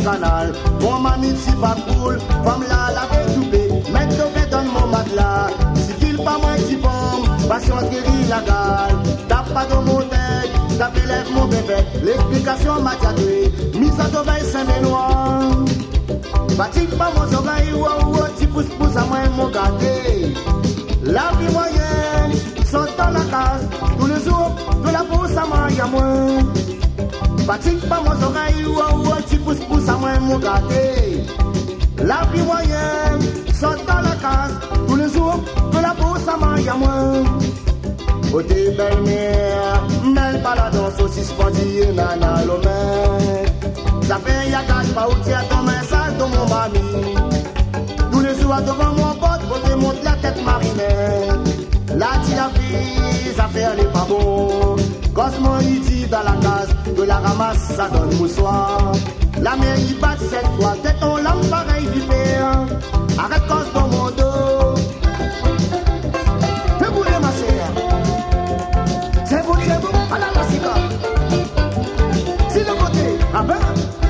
canal. Mon mamie si pas cool, femme là la fait douper. Mec de fait dans mon matelas. Si qu'il pas moins si bon, patience guérit la gale. T'as pas de mon tête, t'as fait lève mon bébé. L'explication m'a diadoué, mise à d'oreille Saint-Ménois. Batik pas mon oreille, wow, wow, ti pousse à moi mon gâté. La vie moyenne, sont dans la case, tous les jours, de la pousse à moi, y'a moins. Batik pas mon oreille, wow, wow, ti pousse à moi mon gâté. La vie moyenne, sont dans la case, tous les jours, de la pousse à moi, y'a moins. Côté belle-mère, mêle pas la danse aussi spandie, nana l'homme. Ça fait y'a cache pas où tiens ton message de mon mamie. Tous les jours devant mon pote, pour te monter la tête marinée. La tia fille, ça fait aller pas bon. Cosmo il dit dans la case, de la ramasse, ça donne moussoir. La mer il bat cette fois, t'es ton lame pareil vipère. Arrête cause dans mon dos. Fais bouler ma chère. C'est vous, à la massika. Si le côté, ah ben.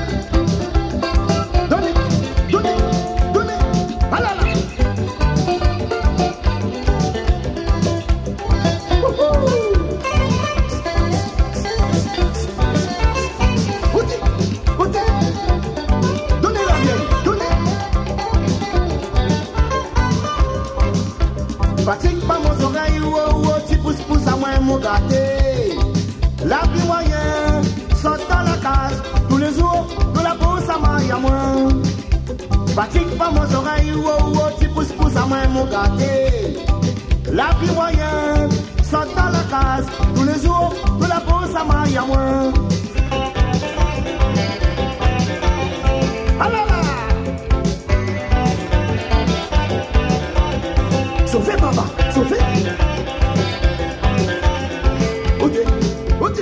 Fatigue pas mon oreille, wow, wow, ti pousse à moi mon gâté. La vie moyenne, saute dans la case, tous les jours, de la pousse à moi, y'a moins. Fatigue pas mon oreille, wow, wow, ti pousse à moi mon gâté. La vie moyenne, saute dans la case, tous les jours, de la pousse à moi, y'a moins. Ah là là! Sauvez papa, sauvez. Ok, ok.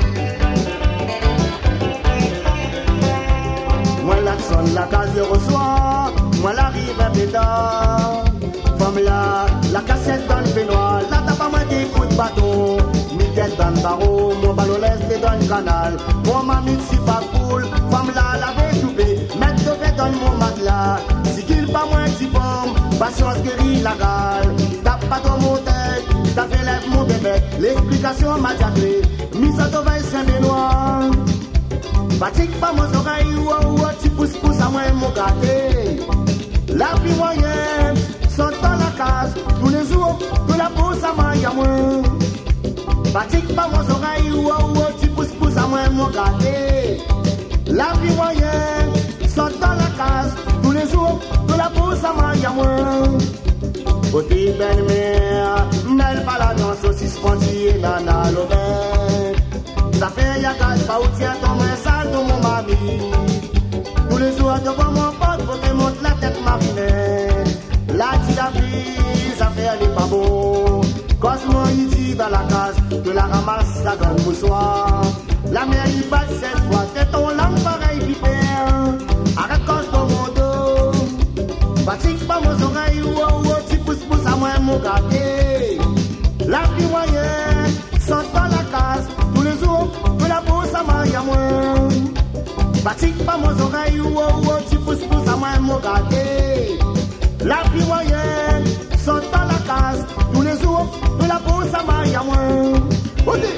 Moi la sonne, la case je reçois. Moi l'arrive un pétard. Femme là, la cassette dans le peignoir. La tape à moi des coups de bâton. Miguel dans le barreau, mon ballon l'est dans le canal. Mon mamie si pas cool. Femme là, la veille toupée. Mettre de fait dans mon matelas. Si qu'il pas moins si bon. Patience guérit la gale. T'as pas dans mon tête, t'as fait lève mon bébé. L'explication m'a diablé. Mise à d'oreille Saint-Ménois. Batik pas mon oreille, wow, wow, tu pousse à moi mon gâté. La vie moyenne, sont dans la case, tous les jours, de la pousse à moi, y'a moins. Batik pas mon oreille, wow, wow, tu pousse à moi mon gâté. La vie moyenne, sont dans la case, tous les jours, de la pousse à moi, y'a moins. Côté belle-mère, mêle pas la danse aussi spandie, nana l'homme. Ça fait y'a cache pas où tiens ton message de mon mamie. Tous les jours devant mon pote, faut te monter la tête marinée. La tia fille, ça fait aller pas bon. Cosmo il dit dans la case, que la ramasse, ça donne moussoir. La mer il bat cette fois, c'est ton lame pareil vipère. Arrête cause dans mon dos. Batik pas mon oreille, wow, wow, tu pousse à moi mon gâté. La vie moyenne, sont dans la case, tous les jours, de la pousse à moi, y'a moins. Batik pas mon oreille, wow, wow, tu pousse à moi mon gâté. La vie moyenne, sont dans la case, tous les jours, de la pousse à moi, y'a moins. Odi,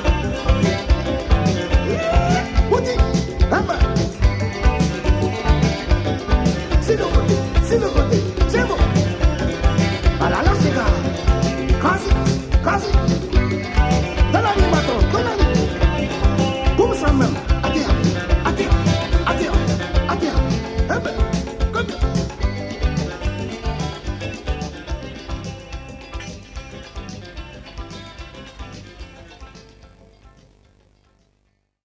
c'est le côté, c'est bon. À la lance, c'est grave. Quasi. Dans la nuit, matin, comme ça même. Attends.